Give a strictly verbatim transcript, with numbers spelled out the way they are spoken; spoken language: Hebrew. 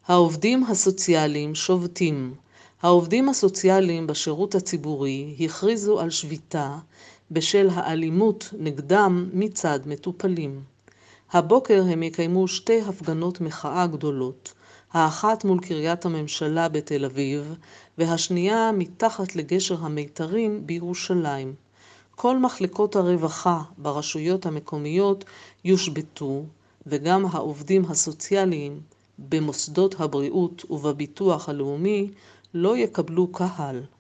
העובדים הסוציאליים שובתים. העובדים הסוציאליים בשירות הציבורי הכריזו על שביתה בשל האלימות נגדם מצד מטופלים. הבוקר הם יקיימו שתי הפגנות מחאה גדולות, האחת מול קריית הממשלה בתל אביב, והשנייה מתחת לגשר המיתרים בירושלים. כל מחלקות הרווחה ברשויות המקומיות יושבתו, וגם העובדים הסוציאליים במוסדות הבריאות ובביטוח הלאומי לא יקבלו קהל.